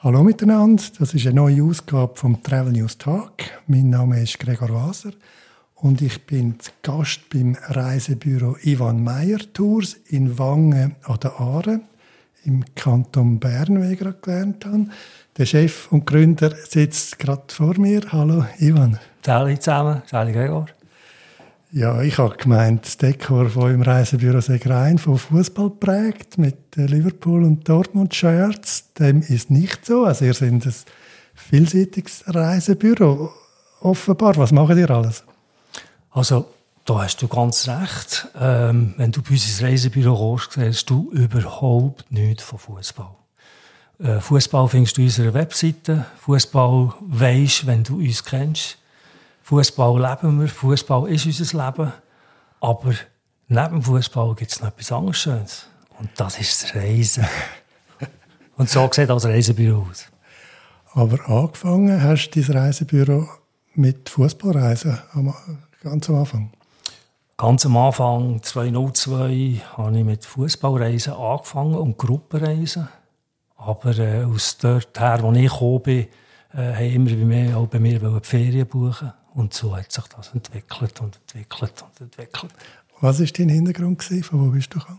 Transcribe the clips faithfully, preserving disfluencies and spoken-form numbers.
Hallo miteinander, das ist eine neue Ausgabe vom Travel News Tag. Mein Name ist Gregor Waser und ich bin Gast beim Reisebüro Ivan Meyer Tours in Wangen an der Aare im Kanton Bern, wie ich gerade gelernt habe. Der Chef und Gründer sitzt gerade vor mir. Hallo Ivan. Hallo zusammen, hallo Gregor. Ja, ich habe gemeint, das Dekor von im Reisebüro sei rein von Fußball geprägt mit Liverpool und Dortmund Shirts. Dem ist nicht so. Also ihr seid ein vielseitiges Reisebüro. Offenbar, was macht ihr alles? Also, da hast du ganz recht. Ähm, wenn du bei uns ins Reisebüro kommst, siehst du überhaupt nichts von Fußball. Äh, Fußball findest du auf unserer Webseite. Fußball weisst, wenn du uns kennst. Fußball leben wir, Fußball ist unser Leben. Aber neben dem Fußball gibt es noch etwas anderes Schönes. Und das ist das Reisen. Und so sieht das Reisebüro aus. Aber angefangen hast du dein Reisebüro mit Fußballreisen ganz am Anfang? Ganz am Anfang, zweitausendzwei, habe ich mit Fußballreisen angefangen und Gruppenreisen. Aber äh, aus dort her, wo ich gekommen bin, äh, haben immer wie mehr auch bei mir die Ferien buchen. Und so hat sich das entwickelt und entwickelt und entwickelt. Was war dein Hintergrund? Von wo bist du gekommen?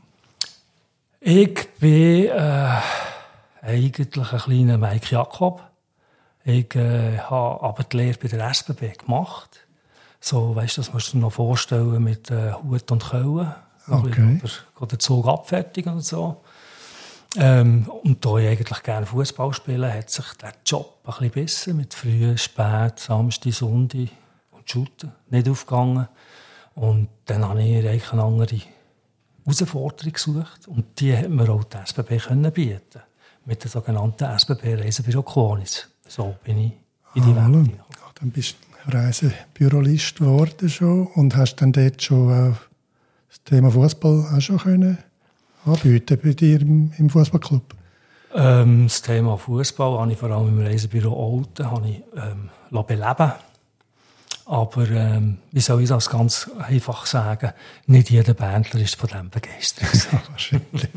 Ich bin äh, eigentlich ein kleiner Mike Jakob. Ich äh, habe aber die Lehre bei der S B B gemacht. So, weißt, das musst du dir noch vorstellen mit äh, Hut und Köln. Okay. Oder den Zug abfertigen und so. Ähm, und da ich eigentlich gerne Fußball spiele, hat sich der Job ein bisschen besser mit früh, spät, Samstag, Sonntag und Shooten nicht aufgegangen. Und dann habe ich eigentlich eine andere Herausforderung gesucht. Und die hat mir auch die S B B können bieten. Mit der sogenannten S B B Reisebüro Konis. So bin ich in die ah, Welt. Ja, dann bist du Reisebürolist geworden schon und hast dann dort schon äh, das Thema Fußball auch schon können anbieten bei dir im, im Fußballclub? Ähm, das Thema Fußball habe ich vor allem im Reisebüro Olten habe ich, ähm, beleben. Aber ähm, wie soll ich das ganz einfach sagen? Nicht jeder Bändler ist von dem begeistert. Wahrscheinlich.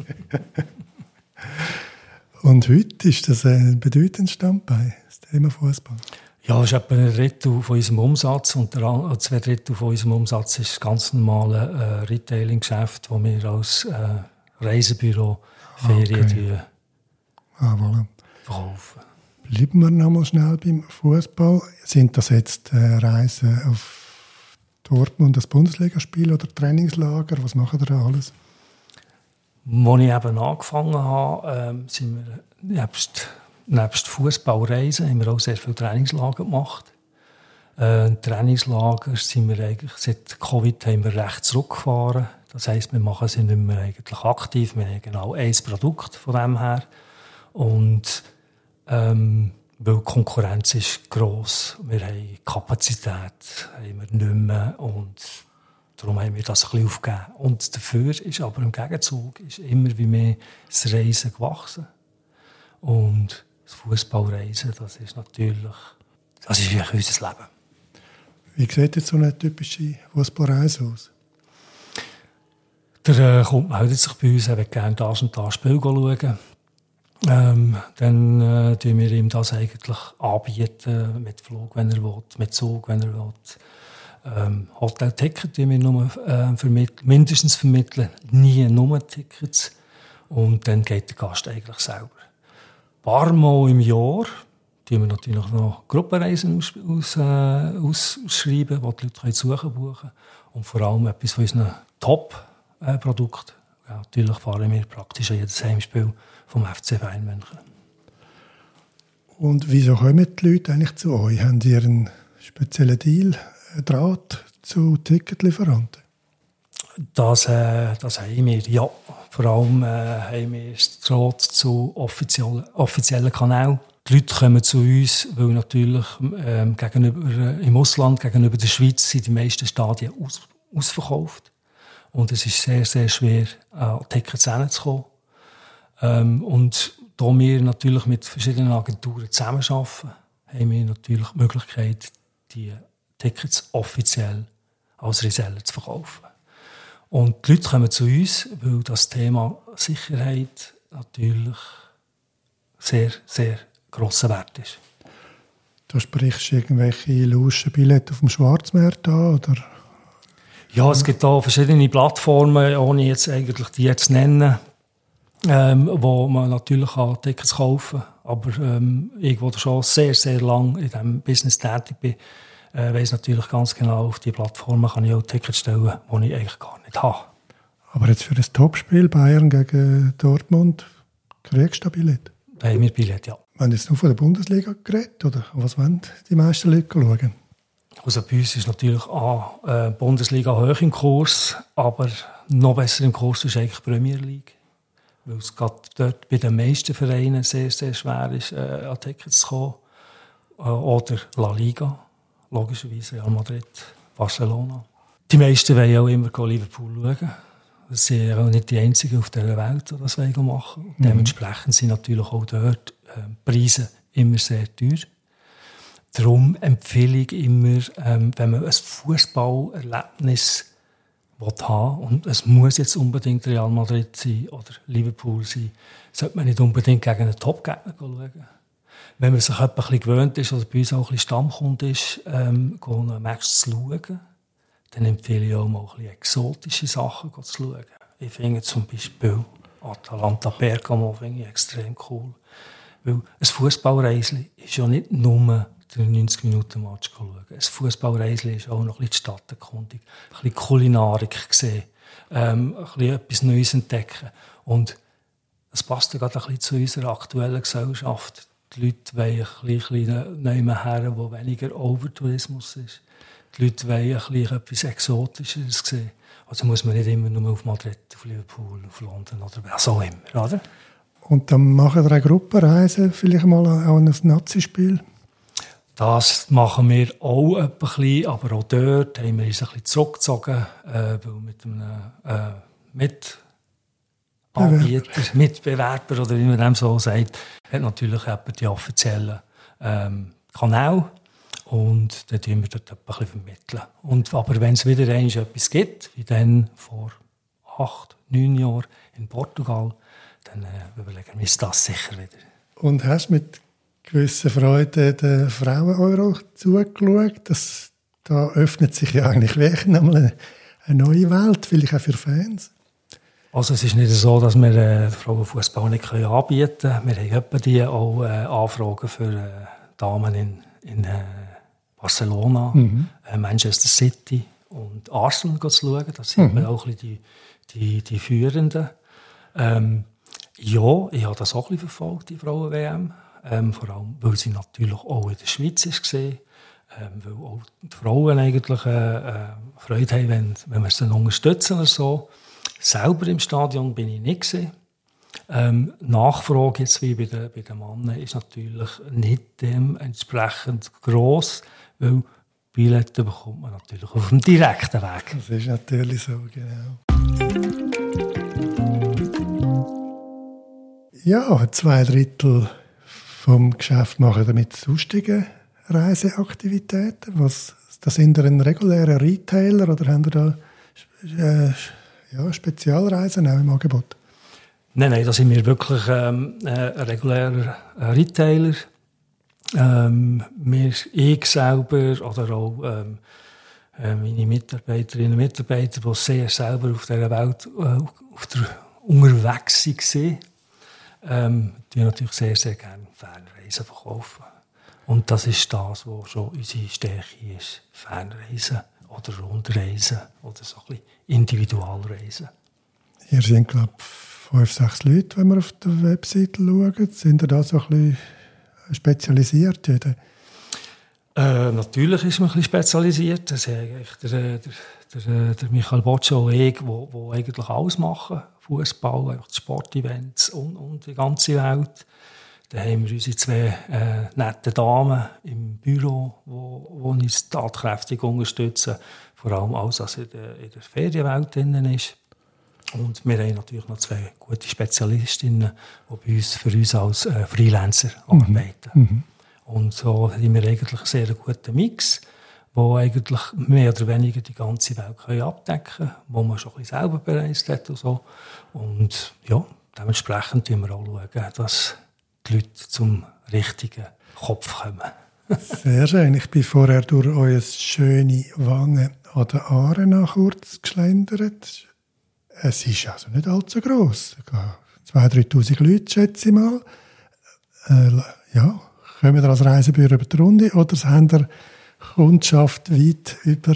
Und heute ist das ein bedeutendes Standbein, das Thema Fußball? Ja, es ist etwa ein Drittel von unserem Umsatz und der, zwei Drittel von unserem Umsatz ist das ganz normale äh, Retailing-Geschäft, das wir als äh, Reisebüro Ferien okay. ah, voilà. verkaufen. Bleiben wir noch mal schnell beim Fußball. Sind das jetzt äh, Reisen auf Dortmund, das Bundesligaspiel oder Trainingslager? Was machen ihr da alles? Als ich eben angefangen habe, ähm, sind wir nebst, nebst Fußballreisen haben wir auch sehr viele Trainingslager gemacht. Äh, Trainingslager sind wir eigentlich seit Covid haben wir recht zurückgefahren. Das heisst, wir machen sie nicht mehr eigentlich aktiv. Wir haben genau ein Produkt von dem her. Und ähm, weil die Konkurrenz ist gross, wir haben Kapazität, haben wir nicht mehr und darum haben wir das ein bisschen aufgegeben. Und dafür ist aber im Gegenzug ist immer wie mehr das Reisen gewachsen. Und das Fußballreisen, das ist natürlich, das ist wirklich unser Leben. Wie sieht jetzt so eine typische Fußballreise aus? Der äh, kommt meldet sich bei uns, er will gerne das und das Spiel schauen. Ähm, dann äh, tun wir ihm das eigentlich anbieten, mit Flug, wenn er will, mit Zug, wenn er will. Ähm, Hotel-Ticket tun wir nur, äh, vermitteln, mindestens vermitteln, nie nur Tickets. Und dann geht der Gast eigentlich selber. Ein paar Mal im Jahr tun wir natürlich noch Gruppenreisen aus, aus, äh, ausschreiben, wo die Leute können suchen buchen. Und vor allem etwas von unseren Top-Produkten. Ja, natürlich fahren wir praktisch jedes Heimspiel vom F C Bayern München. Und wieso kommen die Leute eigentlich zu euch? Haben Sie einen speziellen Deal, einen Draht zu Ticketlieferanten? Das, äh, das haben wir, ja. Vor allem äh, haben wir das Draht zu offiziellen, offiziellen Kanälen. Die Leute kommen zu uns, weil natürlich ähm, gegenüber, äh, im Ausland, gegenüber der Schweiz, sind die meisten Stadien aus, ausverkauft. Und es ist sehr, sehr schwer, an Tickets hinzukommen. Ähm, und da wir natürlich mit verschiedenen Agenturen zusammenarbeiten, haben wir natürlich die Möglichkeit, die Tickets offiziell als Reseller zu verkaufen. Und die Leute kommen zu uns, weil das Thema Sicherheit natürlich sehr, sehr grosser Wert ist. Du sprichst irgendwelche Lauschenbillette auf dem Schwarzmarkt an, oder? Ja, es gibt da verschiedene Plattformen, ohne jetzt eigentlich die jetzt zu nennen, ähm, wo man natürlich auch Tickets kaufen kann. Aber ähm, ich, der schon sehr, sehr lange in diesem Business tätig bin, äh, weiss natürlich ganz genau, auf die Plattformen kann ich auch Tickets stellen, die ich eigentlich gar nicht habe. Aber jetzt für das Topspiel Bayern gegen Dortmund kriegst du ein Billett? Da haben wir Billett, ja. Wir haben jetzt nur von der Bundesliga geredet, oder was wollen die meisten Leute schauen? Also bei uns ist natürlich auch äh, Bundesliga hoch im Kurs, aber noch besser im Kurs ist eigentlich die Premier League. Weil es gerade dort bei den meisten Vereinen sehr, sehr schwer ist, äh, an Tickets zu kommen. Äh, oder La Liga, logischerweise Real Madrid, Barcelona. Die meisten wollen auch immer Liverpool schauen. Das sind ja auch nicht die Einzigen auf dieser Welt, die das machen wollen. Mhm. Dementsprechend sind natürlich auch dort äh, Preise immer sehr teuer. Darum empfehle ich immer, ähm, wenn man ein Fußballerlebnis haben will, und es muss jetzt unbedingt Real Madrid sein oder Liverpool sein, sollte man nicht unbedingt gegen einen Top-Gegner schauen. Wenn man sich ein bisschen gewöhnt ist oder bei uns auch ein bisschen Stammkunde ist, ähm, einen Match zu schauen, dann empfehle ich auch mal ein bisschen exotische Sachen zu schauen. Ich finde zum Beispiel Atalanta Bergamo finde ich extrem cool. Weil ein Fußballreisli ist ja nicht nur der neunzig Minuten Match schauen. Ein Fußballreisli ist auch noch ein bisschen die Stadterkundung, ein bisschen Kulinarik sehen, ähm, ein bisschen etwas Neues entdecken. Und das passt ja gerade ein bisschen zu unserer aktuellen Gesellschaft. Die Leute wollen ein bisschen neue her, wo weniger Overtourismus ist. Die Leute wollen ein bisschen etwas Exotischeres sehen. Also muss man nicht immer nur auf Madrid, auf Liverpool, auf London oder was auch immer, oder? Und dann machen wir eine Gruppenreise, vielleicht mal auch ein Nazi-Spiel? Das machen wir auch ein bisschen, aber auch dort haben wir uns ein bisschen zurückgezogen, äh, weil mit einem äh, Mitanbieter, Mitbewerber oder wie man dem so sagt, hat natürlich die offiziellen ähm, Kanäle. Und dann tun wir dort ein bisschen vermitteln. Und, aber wenn es wieder einmal etwas gibt, wie dann vor acht, neun Jahren in Portugal, dann äh, überlegen wir uns das sicher wieder. Und hast du mit gewisser Freude den Frauen-Euro zugeschaut? Das, da öffnet sich ja eigentlich wirklich nochmal eine, eine neue Welt, vielleicht auch für Fans. Also es ist nicht so, dass wir äh, Frauenfußball nicht anbieten können. Wir haben etwa die auch äh, Anfragen für äh, Damen in, in äh, Barcelona, mhm. äh, Manchester City und Arsenal zu schauen. Das sind mhm. auch ein bisschen die, die, die Führenden. Ähm, ja, ich habe das auch ein bisschen verfolgt, die Frauen-W M. Ähm, vor allem, weil sie natürlich auch in der Schweiz war. Ähm, weil auch die Frauen eigentlich äh, äh, Freude haben, wenn, wenn wir sie unterstützen oder so. Selber im Stadion bin ich nicht gewesen. Ähm, Nachfrage jetzt wie bei den, bei den Männern ist natürlich nicht dementsprechend gross, weil Billette bekommt man natürlich auf dem direkten Weg. Das ist natürlich so, genau. Ja, zwei Drittel vom Geschäft machen damit sonstige Reiseaktivitäten. Was, das sind ihr ein regulärer Retailer oder haben ihr da äh, ja, Spezialreisen auch im Angebot? Nein, nein, da sind wir wirklich ähm, ein regulärer Retailer. Ähm, wir, ich selber oder auch ähm, meine Mitarbeiterinnen und Mitarbeiter, die sehr selber auf dieser Welt äh, auf der, unterwegs waren, ähm, die natürlich sehr, sehr gerne Fernreisen verkaufen. Und das ist das, was schon unsere Stärke ist. Fernreisen oder Rundreisen oder so ein bisschen Individualreisen. Ihr sind, glaube ich, fünf, sechs Leute, wenn wir auf der Webseite schauen. Sind ihr da so ein bisschen spezialisiert? Jeder? Äh, natürlich ist man ein bisschen spezialisiert. Das ist eigentlich der, der, der, der Michael Boccio und ich, die eigentlich alles machen. Fußball, einfach die Sportevents und, und die ganze Welt. Dann haben wir unsere zwei äh, netten Damen im Büro, die uns tatkräftig unterstützen. Vor allem alles, was in der, in der Ferienwelt drin ist. Und wir haben natürlich noch zwei gute Spezialistinnen, die bei uns, für uns als äh, Freelancer mhm. arbeiten. Mhm. Und so haben wir eigentlich einen sehr guten Mix, der eigentlich mehr oder weniger die ganze Welt können abdecken kann, wo man schon ein bisschen selber bereist hat und so. Und ja, dementsprechend schauen wir auch, schauen, dass die Leute zum richtigen Kopf kommen. Sehr schön. Ich bin vorher durch euer schöne Wangen an der Aare noch kurz geschlendert. Es ist also nicht allzu gross. zweitausend, dreitausend Leute, schätze ich mal. Äh, ja, kommen ihr als Reisebüro über die Runde oder habt ihr Kundschaft weit über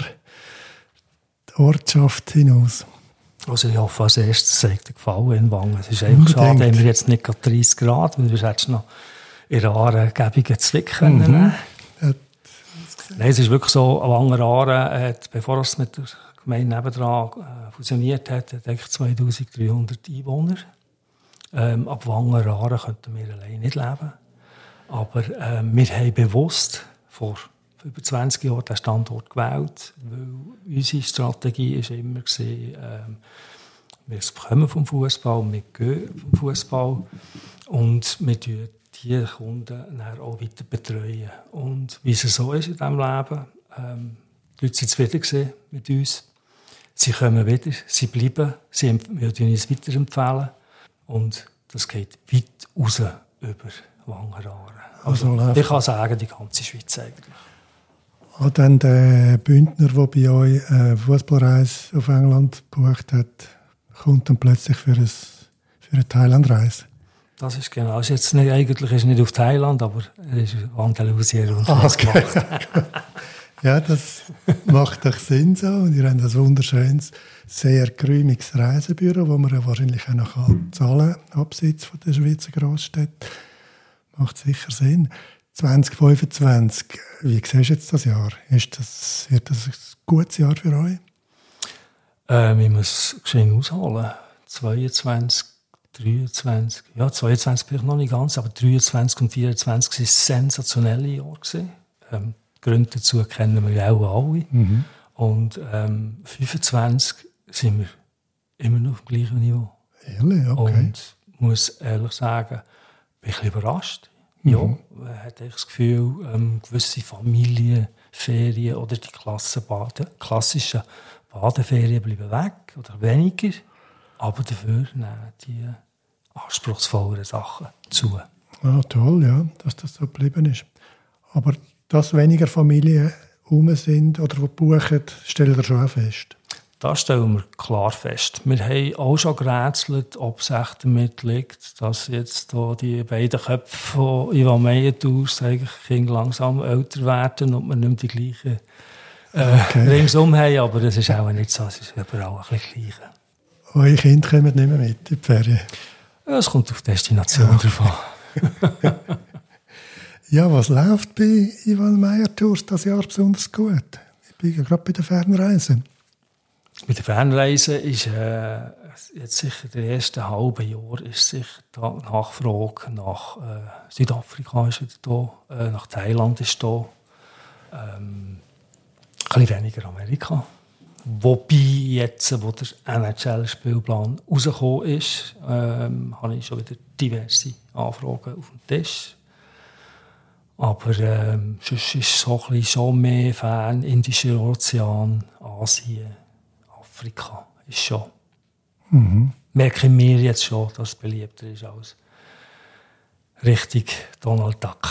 die Ortschaft hinaus? Also ich hoffe als erstes, es hat dir gefallen in Wangen. Es ist einfach schade, haben wir jetzt nicht gerade dreißig Grad, weil wir hättest noch in der Aare-Gäbigen Zwick können. Mhm. Ja. Nein, es ist wirklich so, Wangen Aare hat, bevor es mit der Gemeinde nebendran äh, fusioniert hat, hat eigentlich zweitausenddreihundert Einwohner. Ähm, ab Wangen Aare könnten wir allein nicht leben. Aber äh, wir haben bewusst vor über zwanzig Jahren den Standort gewählt, weil unsere Strategie war immer, gewesen, ähm, wir kommen vom Fußball, wir gehen vom Fußball und wir betreuen die Kunden dann auch weiter betreuen. Und wie es so ist in diesem Leben, ähm, die Leute sind zufrieden mit uns, sie kommen wieder, sie bleiben, sie würden uns weiterempfehlen und das geht weit raus über Wangen Aare. Also, also ich kann sagen, die ganze Schweiz eigentlich. Ah, dann der Bündner, der bei euch eine Fußballreise auf England gebucht hat, kommt dann plötzlich für, ein, für eine Thailandreise. Das ist genau. Ist jetzt nicht, eigentlich ist nicht auf Thailand, aber er ist Andalusier und ah, okay. Ja, das macht doch Sinn so. Und ihr habt ein wunderschönes, sehr geräumiges Reisebüro, wo man ja wahrscheinlich auch noch zahlen kann, abseits von der Schweizer Großstädte. Macht sicher Sinn. zwanzig fünfundzwanzig, wie siehst du jetzt das Jahr? Ist das, wird das ein gutes Jahr für euch? Ähm, ich muss geschehen ausholen. zweiundzwanzig, dreiundzwanzig, ja, zweiundzwanzig bin ich noch nicht ganz, aber dreiundzwanzig und vierundzwanzig waren sensationelle Jahre. Ähm, die Gründe dazu kennen wir ja auch alle. Mhm. Und ähm, fünfundzwanzig sind wir immer noch auf dem gleichen Niveau. Ehrlich? Okay. Und ich muss ehrlich sagen, bin ich ein bisschen überrascht. Ja, man hat das Gefühl, ähm, gewisse Familienferien oder die Klassenbade, klassischen Badeferien bleiben weg oder weniger, aber dafür nehmen die anspruchsvolleren Sachen zu. Ah, toll, ja, dass das so geblieben ist. Aber dass weniger Familien rum sind oder die buchen, stellen wir schon auch fest. Das stellen wir klar fest. Wir haben auch schon gerätselt, ob es echt damit liegt, dass jetzt hier die beiden Köpfe von Ivan Meyerthurs eigentlich langsam älter werden und wir nicht mehr die gleichen äh, okay. ringsum haben. Aber das ist auch nicht so. Es ist überall ein bisschen gleich. Eure Kinder kommen nicht mehr mit in die Ferien? Ja, es kommt auf die Destination ja. drauf an. Ja, was läuft bei Ivan Meyerthurs das Jahr besonders gut? Ich bin ja gerade bei den Fernreisen. Bei den Fernreisen ist äh, jetzt sicher der erste halbe Jahr ist sicher die Nachfrage nach äh, Südafrika ist wieder da, äh, nach Thailand ist da, ähm, ein bisschen weniger Amerika. Wobei jetzt, wo der N H L-Spielplan rausgekommen ist, ähm, habe ich schon wieder diverse Anfragen auf dem Tisch. Aber ähm, sonst ist so ein bisschen schon mehr Fan, Indischer Ozean, Asien, Afrika ist schon. Mhm. Merken wir jetzt schon, dass es beliebter ist als richtig Donald Duck.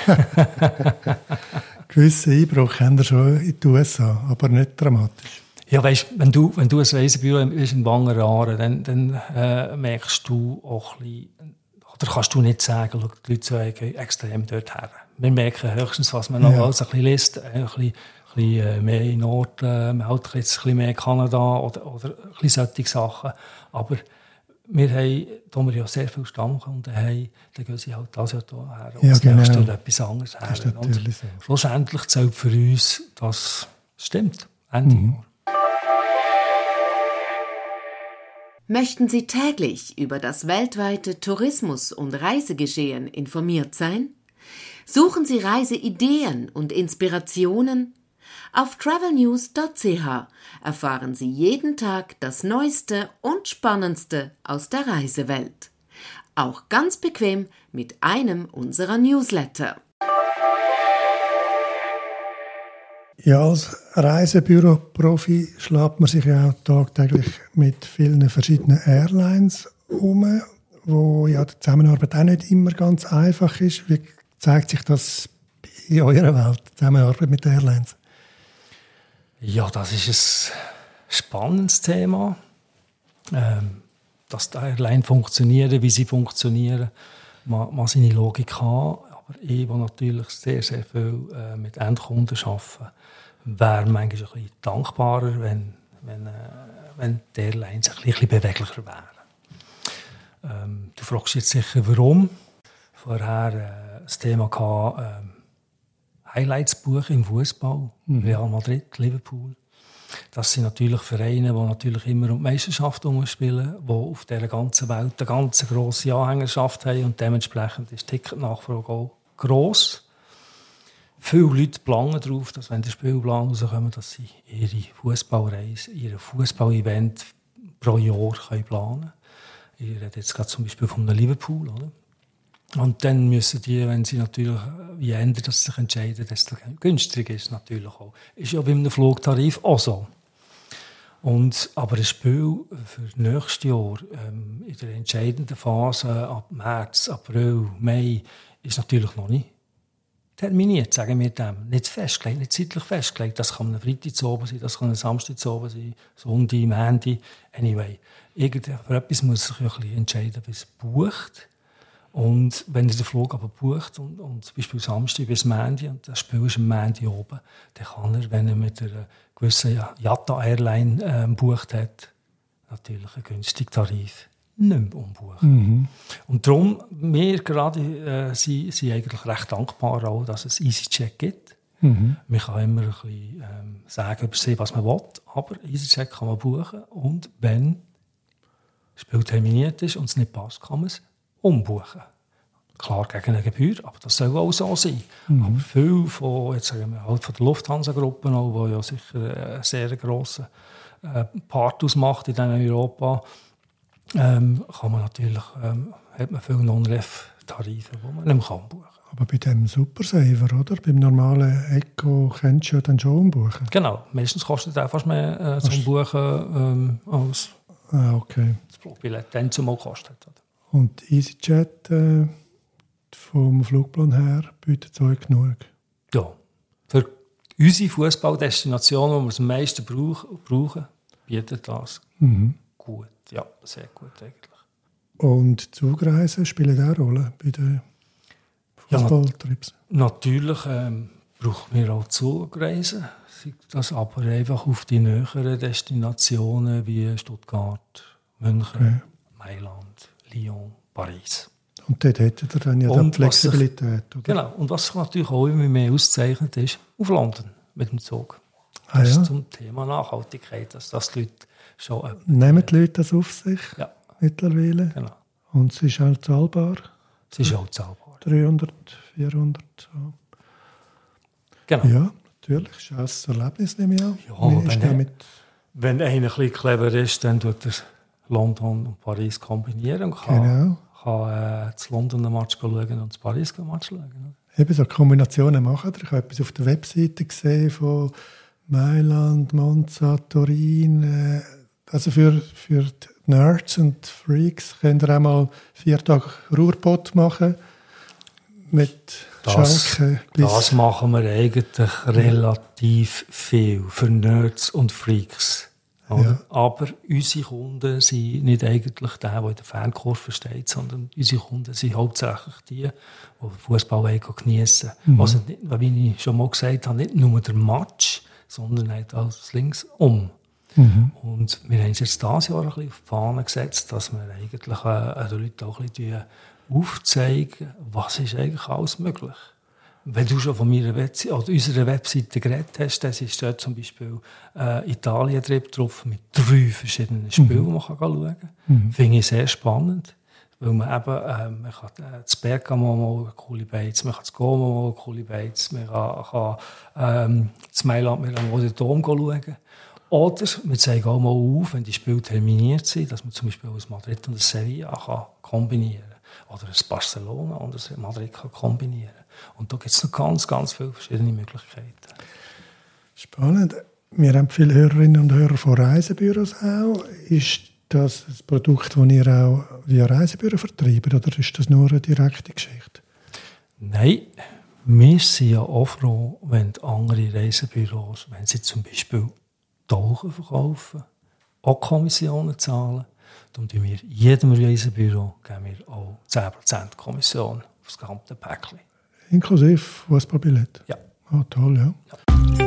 Gewissen Einbruch haben wir schon in den U S A, aber nicht dramatisch. Ja, weißt, wenn du, wenn du ein Reisebüro bist in Wangen Aare, dann, dann äh, merkst du auch ein bisschen, oder kannst du nicht sagen, schau, die Leute gehen extrem dort her. Wir merken höchstens, was man noch ja. alles ein bisschen liest, ein bisschen ein bisschen mehr in Norden, äh, man hat jetzt ein bisschen mehr Kanada oder, oder ein bisschen solche Sachen. Aber wir haben, da wir ja sehr viele Stammkunden haben, dann gehen sie halt das Jahr hierher und ja, das genau. nächste Jahr etwas anderes her. Das ist natürlich so. Schlussendlich zählt für uns, das stimmt. Ende mhm. Jahr. Möchten Sie täglich über das weltweite Tourismus- und Reisegeschehen informiert sein? Suchen Sie Reiseideen und Inspirationen? Auf travel news punkt c h erfahren Sie jeden Tag das Neueste und Spannendste aus der Reisewelt. Auch ganz bequem mit einem unserer Newsletter. Ja, als Reisebüro-Profi schlägt man sich ja tagtäglich mit vielen verschiedenen Airlines um, wo ja die Zusammenarbeit auch nicht immer ganz einfach ist. Wie zeigt sich das in eurer Welt, Zusammenarbeit mit den Airlines? Ja, das ist ein spannendes Thema. Ähm, dass die Airlines funktionieren, wie sie funktionieren, man, man seine Logik haben. Aber ich, der natürlich sehr, sehr viel äh, mit Endkunden arbeite, wäre manchmal ein bisschen dankbarer, wenn, wenn, äh, wenn die Airlines ein bisschen beweglicher wären. Ähm, du fragst jetzt sicher, warum. Vorher äh, das Thema gehabt, äh, Highlights buchen im Fußball, mhm. Real Madrid, Liverpool. Das sind natürlich Vereine, die natürlich immer um die Meisterschaft spielen, die auf dieser ganzen Welt eine ganz grosse Anhängerschaft haben und dementsprechend ist die Ticketnachfrage auch gross. Viele Leute planen darauf, dass wenn der Spielplan rauskommt, dass sie ihre Fußballreise, ihr Fußball-Event pro Jahr können planen können. Ich rede jetzt gerade zum Beispiel von Liverpool, oder? Und dann müssen die, wenn sie natürlich, je ändern das sich entscheiden, desto günstiger ist es natürlich auch. Ist ja bei einem Flugtarif auch so. Und, aber ein Spiel für nächstes Jahr, ähm, in der entscheidenden Phase, ab März, April, Mai, ist natürlich noch nicht terminiert, sagen wir dem. Nicht festgelegt, nicht zeitlich festgelegt. Das kann ein Freitag zu oben sein, das kann ein Samstag zu oben sein, Sonntag, Montag. Anyway, für etwas muss sich ja ein bisschen entscheiden, wie es bucht. Und wenn ihr den Flug aber bucht und, und zum Beispiel Samstag bis Montag und das Spiel ist am Montag oben, dann kann er, wenn er mit einer gewissen Yata Airline äh, bucht hat, natürlich einen günstigen Tarif nicht mehr umbuchen. Mhm. Und darum, wir gerade äh, sind, sind eigentlich recht dankbar auch, dass es EasyJet gibt. Mhm. Man kann immer ein bisschen ähm, sagen über sie, was man will, aber EasyJet kann man buchen und wenn das Spiel terminiert ist und es nicht passt, kann man es umbuchen. Klar gegen eine Gebühr, aber das soll auch so sein. Mhm. Aber viel von, jetzt sagen wir, halt von der Lufthansa-Gruppe, die ja sicher einen sehr grossen äh, Part ausmacht in Europa, ähm, kann man natürlich, ähm, hat man viele Non-Ref-Tarife, die man nicht mehr umbuchen kann. Aber bei dem Supersaver, oder? Beim normalen Eco kannst du ja dann schon umbuchen. Genau, meistens kostet es auch fast mehr äh, zum Umbuchen ähm, als ah, okay. das Flugbillett dann zumal kostet. Oder? Und EasyJet äh, vom Flugplan her bietet es euch genug? Ja. Für unsere Fußballdestination, wo wir es am meisten brauchen, bietet das mhm. gut. Ja, sehr gut eigentlich. Und Zugreisen spielen auch eine Rolle bei den Fußballtrips? Ja, natürlich ähm, brauchen wir auch Zugreisen. Das aber einfach auf die näheren Destinationen wie Stuttgart, München, okay. Mailand, Lyon, Paris. Und dort hättet ihr dann ja die Flexibilität, sich, oder? Genau. Und was sich natürlich auch immer mehr auszeichnet, ist auf London mit dem Zug. Ah, das ja. ist zum Thema Nachhaltigkeit, dass das die Leute schon... Nehmen die Leute das auf sich ja. mittlerweile? Genau. Und es ist auch zahlbar? Es ist auch zahlbar. dreihundert, vierhundert, so. Genau. Ja, natürlich. Das ist ein Erlebnis, nehme ich an. Ja, wenn, er, mit wenn einer ein bisschen clever ist, dann tut er London und Paris kombinieren und kann... Genau. kann äh, zu London einen Match schauen und zu Paris einen Match schauen. Eben so Kombinationen machen. Ich habe etwas auf der Webseite gesehen von Mailand, Monza, Turin. Äh, also für, für die Nerds und Freaks könnt ihr auch mal vier Tage Ruhrpott machen mit das, Schalke. Bis das machen wir eigentlich relativ viel für Nerds und Freaks. Ja. Aber unsere Kunden sind nicht eigentlich die, die in der Fankurve steht, sondern unsere Kunden sind hauptsächlich die, die Fußball geniessen wollen. Mhm. Also, wie ich schon mal gesagt habe, nicht nur der Match, sondern halt alles links um. Mhm. Und wir haben uns jetzt dieses Jahr ein bisschen auf die Fahne gesetzt, dass wir eigentlich äh, den Leuten auch ein bisschen aufzeigen, was ist eigentlich alles möglich. Wenn du schon von meiner Webseite, oder unserer Webseite geredet hast, dann ist dort zum Beispiel äh, Italien-Trip drauf mit drei verschiedenen Spielen, mhm. die man schauen kann. Mhm. Finde ich sehr spannend. Weil man eben, äh, man kann äh, das Bergamo mal eine coole Beiz, man kann das Como mal eine coole Beiz, man kann, kann ähm, das Mailand mit einem roten Dom schauen. Oder wir zeigen auch mal auf, wenn die Spiele terminiert sind, dass man zum Beispiel aus Madrid und Sevilla kann kombinieren kann. Oder ein Barcelona und ein Madrid kann kombinieren. Und da gibt es noch ganz, ganz viele verschiedene Möglichkeiten. Spannend. Wir haben viele Hörerinnen und Hörer von Reisebüros auch. Ist das ein Produkt, das ihr auch via Reisebüro vertreibt, oder ist das nur eine direkte Geschichte? Nein, wir sind ja auch froh, wenn andere Reisebüros, wenn sie zum Beispiel Tauchen verkaufen, auch Kommissionen zahlen, dann geben wir jedem Reisebüro geben wir auch zehn Prozent Kommission auf das gesamte Päckchen. Inklusive Fußballbillett? Ja. Oh, toll, ja. ja.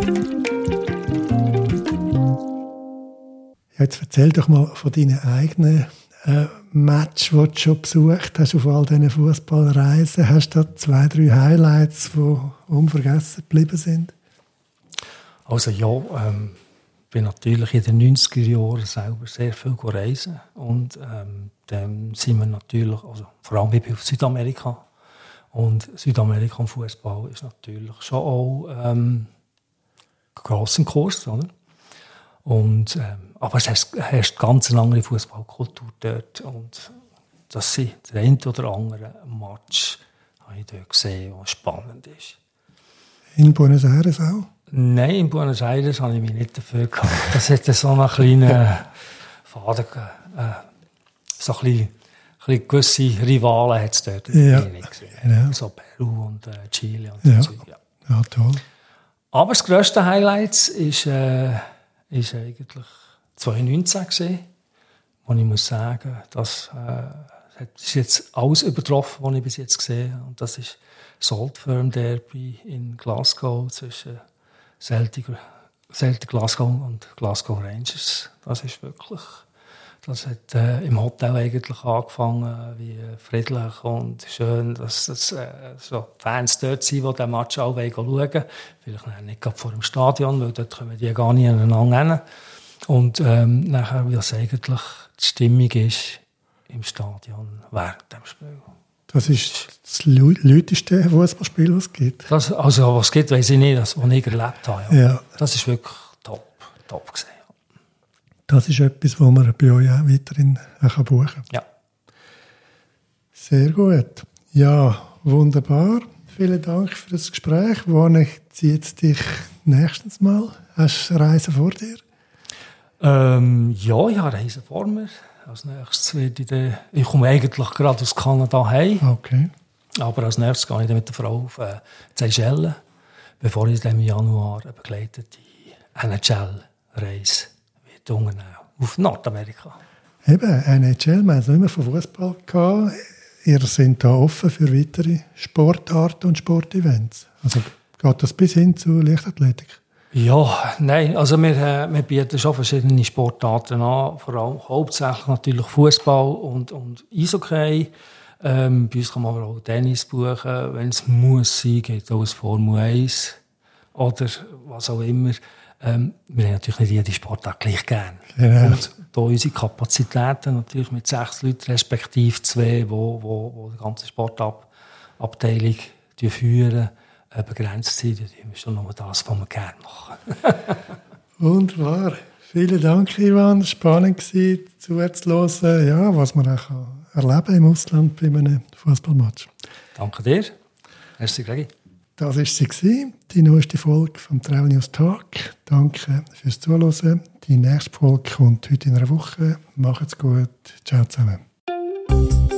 Jetzt erzähl doch mal von deinen eigenen äh, Match, die du schon besucht hast auf all diesen Fußballreisen. Hast du da zwei, drei Highlights, die unvergessen geblieben sind? Also ja, ähm, ich bin natürlich in den neunziger Jahren selber sehr viel reisen. Und ähm, dann sind wir natürlich, also vor allem ich bin auf Südamerika. Und Südamerika im Fußball ist natürlich schon auch ähm, ein grosser Kurs, oder? Und, ähm, aber es herrscht ganz eine andere Fußballkultur dort. Und dass sie der eine oder andere Match habe ich dort gesehen, der spannend ist. In Buenos Aires auch? Nein, in Buenos Aires habe ich mich nicht dafür gehabt. Das hatte so einen kleinen Faden, äh, so ein bisschen, ein bisschen gewisse Rivalen hat es dort ja. nicht gesehen. Ja. So Peru und äh, Chile und ja. so. Ja. ja, toll. Aber das grösste Highlight ist, äh, ist eigentlich zwanzig neunzehn gewesen, wo ich muss sagen, das äh, ist jetzt alles übertroffen, was ich bis jetzt gesehen habe. Und das ist das Old Firm Derby in Glasgow zwischen Celtic, Celtic Glasgow und Glasgow Rangers. Das ist wirklich, das hat äh, im Hotel eigentlich angefangen, wie friedlich und schön, dass, dass äh, so Fans dort sind, die den Match auch schauen wollen. Vielleicht nicht gerade vor dem Stadion, weil dort kommen die gar nicht aneinander hin. Und ähm, nachher, wie das eigentlich die Stimmung ist im Stadion während dem Spiel. Das ist das lauteste Fußballspiel, was es gibt. Das, also, was es gibt, weiss ich nicht, das, was ich erlebt habe. Ja. Ja. Das ist wirklich top, top gewesen. Das ist etwas, was man bei euch auch weiterhin auch buchen kann. Ja. Sehr gut. Ja, wunderbar. Vielen Dank für das Gespräch. Wann zieht dich nächstes Mal? Hast du Reisen vor dir? Ähm, ja, ich habe Reisen vor mir. Als nächstes werde ich dann, ich komme eigentlich gerade aus Kanada heim. Okay. Aber als nächstes gehe ich dann mit der Frau auf äh, Seychellen, bevor ich dann im Januar eine begleitete N H L-Reise unternehmen auf Nordamerika. Eben, N H L, wir haben es nicht mehr von Fußball gehabt. Ihr seid da offen für weitere Sportarten und Sportevents. Also geht das bis hin zu Leichtathletik? Ja, nein, also wir, äh, wir bieten schon verschiedene Sportarten an, vor allem hauptsächlich natürlich Fußball und, und Eishockey. Ähm, bei uns kann man aber auch Tennis buchen, wenn es muss sein, geht auch das Formel eins oder was auch immer. Ähm, wir haben natürlich nicht jede Sportart gleich gern. Ja. Und da unsere Kapazitäten natürlich mit sechs Leuten, respektive zwei, wo, wo, wo die ganze Sportabteilung führen, äh, begrenzt sind, dann tun wir schon nur das, was wir gerne machen. Wunderbar. Vielen Dank, Ivan. Spannend war, zuzuhören, ja, was man auch erleben im Ausland bei einem Fußballmatch. Danke dir. Merci, Gregi. Das war sie, die neueste Folge vom Travel News Talk. Danke fürs Zuhören. Die nächste Folge kommt heute in einer Woche. Macht's gut. Ciao zusammen.